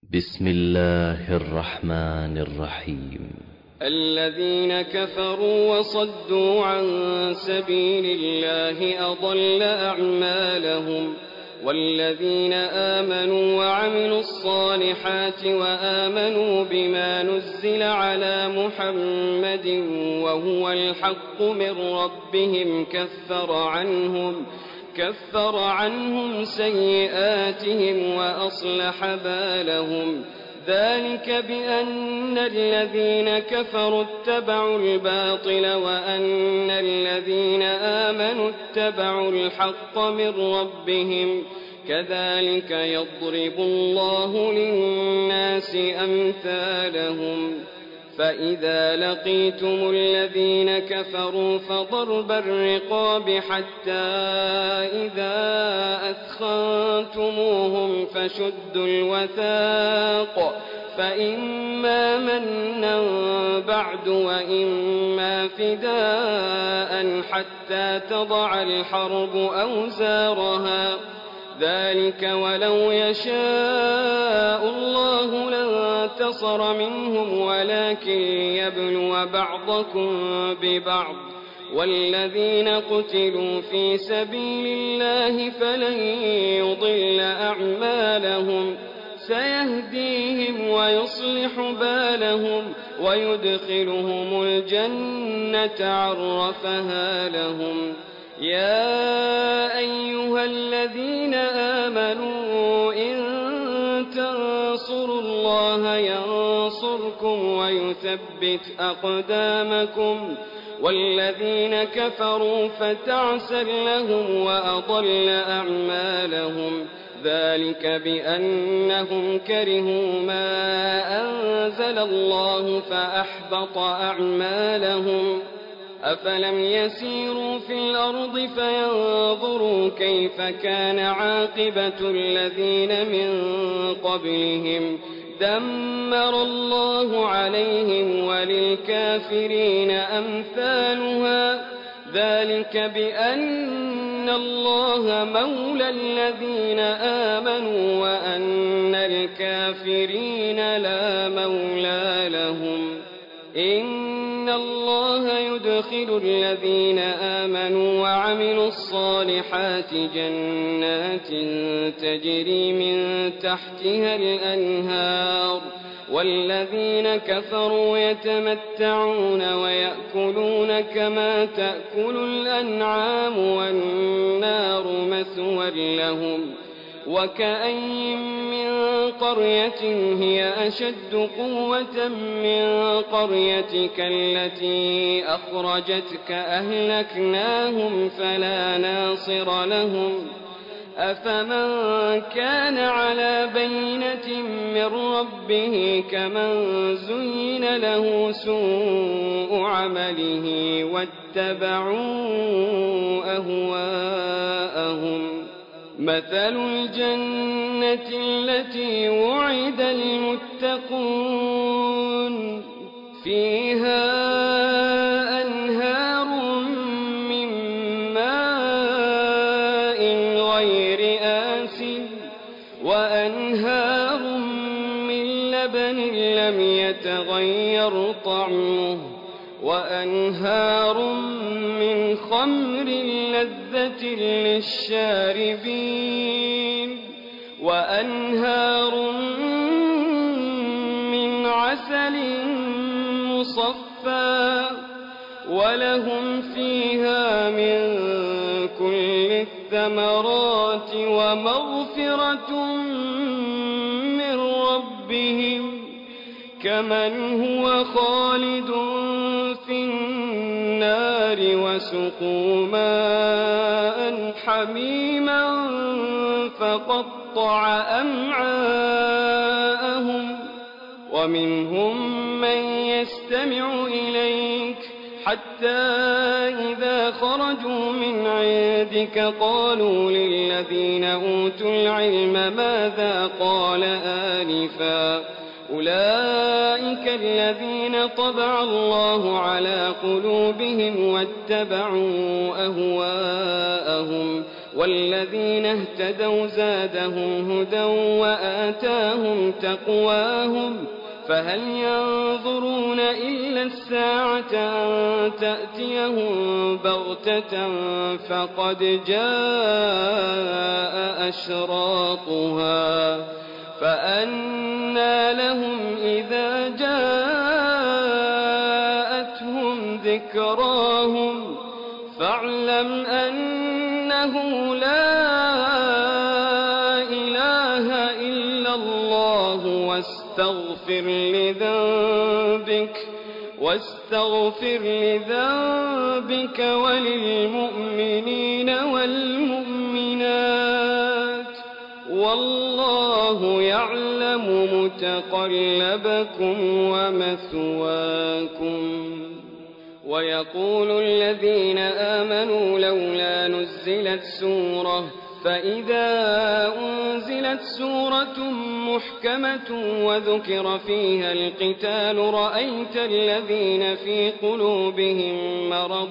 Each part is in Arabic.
بسم الله الرحمن الرحيم. الذين كفروا وصدوا عن سبيل الله أضل أعمالهم، والذين آمنوا وعملوا الصالحات وآمنوا بما نزل على محمد وهو الحق من ربهم كفر عنهم سيئاتهم وأصلح بالهم. ذلك بأن الذين كفروا اتبعوا الباطل وأن الذين آمنوا اتبعوا الحق من ربهم. كذلك يضرب الله للناس أمثالهم. فإذا لقيتم الذين كفروا فضرب الرقاب حتى إذا أثخنتموهم فشدوا الوثاق، فإما منا بعد وإما فداء حتى تضع الحرب أوزارها. ذلك ولو يشاء الله لانتصر منهم ولكن ليبلو بعضكم ببعض. والذين قتلوا في سبيل الله فلن يضل أعمالهم، سيهديهم ويصلح بالهم ويدخلهم الجنة عرفها لهم. يا أيها الذين آمنوا إن تنصروا الله ينصركم ويثبت أقدامكم. والذين كفروا فتعسا لهم وأضل أعمالهم. ذلك بأنهم كرهوا ما أنزل الله فأحبط أعمالهم. أفلم يسيروا في الأرض فينظروا كيف كان عاقبة الذين من قبلهم. دمر الله عليهم وللكافرين أمثالها. ذلك بأن الله مولى الذين آمنوا وأن الكافرين لا مولى لهم. إن الله يدخل الذين آمنوا وعملوا الصالحات جنات تجري من تحتها الأنهار، والذين كفروا يتمتعون ويأكلون كما تأكل الأنعام والنار مثوى لهم. وكأين من قرية هي أشد قوة من قريتك التي أخرجتك أهلكناهم فلا ناصر لهم. أفمن كان على بينة من ربه كمن زين له سوء عمله واتبعوا أهواءهم. مثل الجنة التي وعد المتقون فيها أنهار من ماء غير آسن وأنهار من لبن لم يتغير طعمه وأنهار من خمر لذة للشاربين وأنهار من عسل مصفى ولهم فيها من كل الثمرات ومغفرة من ربهم كمن هو خالد في النار وسقوا ماء حميما فقطع أمعاءهم. ومنهم من يستمع إليك حتى إذا خرجوا من عندك قالوا للذين أوتوا العلم ماذا قال آنفا. أولئك الذين طبع الله على قلوبهم واتبعوا أهواءهم والذين اهتدوا زادهم هدى وآتاهم تقواهم فهل ينظرون إلا الساعة أن تأتيهم بغتة فقد جاء أشراطها فأنى لهم إذا جاءتهم ذكراهم فاعلم أنه لا إله إلا الله واستغفر لذنبك وللمؤمنين والمؤمنات والله يعلم متقلبكم ومثواكم. ويقول الذين آمنوا لولا نزلت سورة فإذا أنزلت سورة محكمة وذكر فيها القتال رأيت الذين في قلوبهم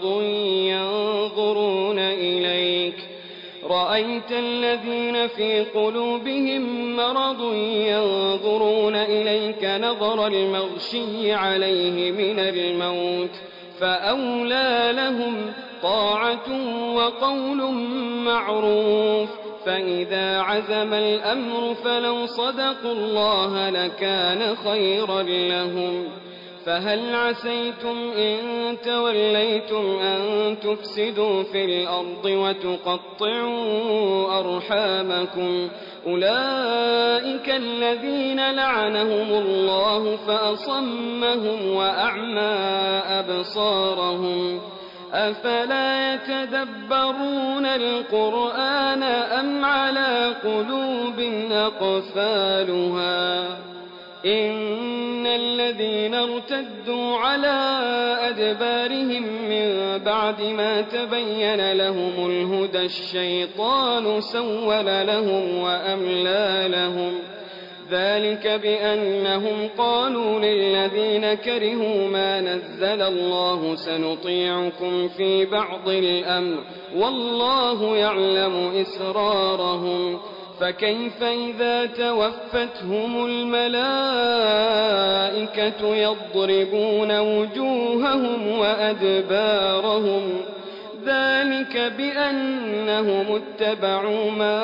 مرض ينظرون إليك نظر المغشي عليه من الموت فأولى لهم طاعة وقول معروف فإذا عزم الأمر فلو صدقوا الله لكان خيرا لهم. فهل عسيتم إن توليتم أن تفسدوا في الأرض وتقطعوا أرحامكم أولئك الذين لعنهم الله فأصمهم وأعمى أبصارهم أفلا يتدبرون القرآن أم على قلوب أقفالها إن الذين ارتدوا على أدبارهم من بعد ما تبين لهم الهدى الشيطان سول لهم وأملى لهم ذلك بأنهم قالوا للذين كرهوا ما نزل الله سنطيعكم في بعض الأمر والله يعلم إسرارهم فكيف إذا توفتهم الملائكة يضربون وجوههم وأدبارهم ذلك بأنهم اتبعوا ما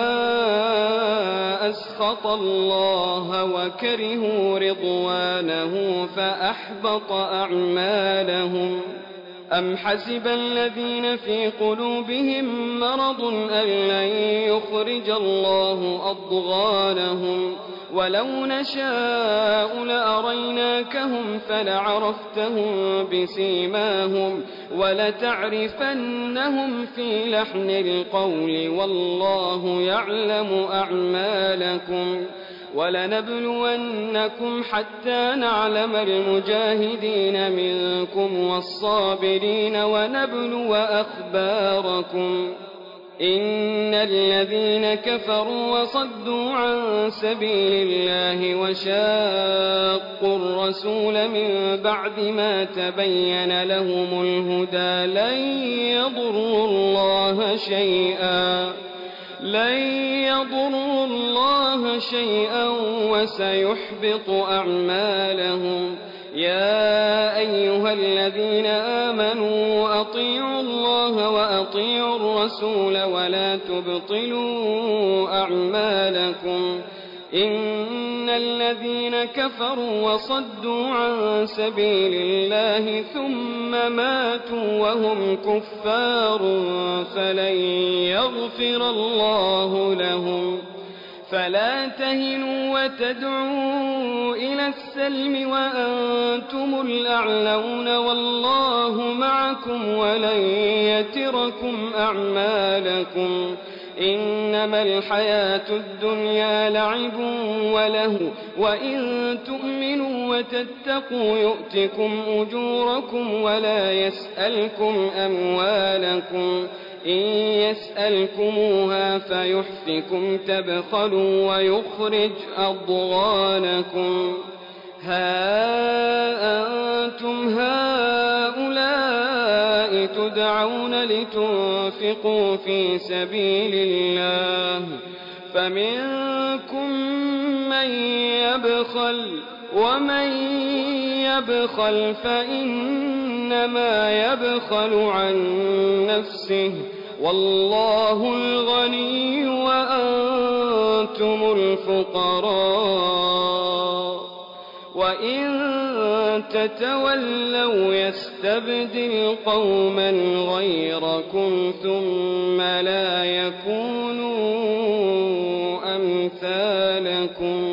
أسخط الله وكرهوا رضوانه فأحبط أعمالهم. أم حسب الذين في قلوبهم مرض أن لن يخرج الله أضغانهم ولو نشاء لأريناكهم فلعرفتهم بسيماهم ولتعرفنهم في لحن القول والله يعلم أعمالكم. ولنبلونكم حتى نعلم المجاهدين منكم والصابرين ونبلو أخباركم. إن الذين كفروا وصدوا عن سبيل الله وشاقوا الرسول من بعد ما تبين لهم الهدى لن يضروا الله شيئا وسيحبط أعمالهم. يا أيها الذين آمنوا أطيعوا الله وأطيعوا الرسول ولا تبطلوا أعمالكم. إن الذين كفروا وصدوا عن سبيل الله ثم ماتوا وهم كفار فلن يغفر الله لهم. فلا تهنوا وتدعوا إلى السلم وأنتم الأعلون والله معكم ولن يتركم أعمالكم. إنما الحياة الدنيا لعب وله وإن تؤمنوا وتتقوا يؤتكم أجوركم ولا يسألكم أموالكم. إن يسألكموها فيحفكم تبخلوا ويخرج أضغانكم. ها أنتم هؤلاء تدعون لتنفقوا لينفقوا في سبيل الله فمنكم من يبخل ومن يبخل فإنما يبخل عن نفسه والله الغني وأنتم الفقراء وإن تتولوا يستبدل قوما غيركم ثم لا يكونوا أمثالكم